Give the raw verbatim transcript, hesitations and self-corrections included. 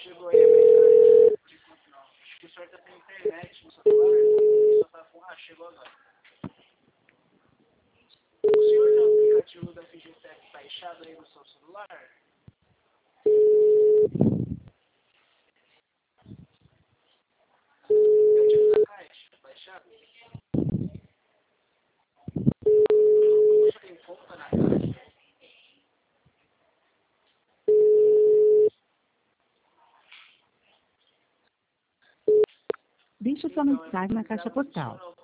chegou aí a mensagem? Acho que o senhor tá sem internet no celular e só tá com... Ah, chegou agora. O senhor tem o aplicativo da F G T S baixado aí no seu celular? O aplicativo da Caixa baixado? Você tem conta na Caixa? Deixe sua mensagem na caixa postal.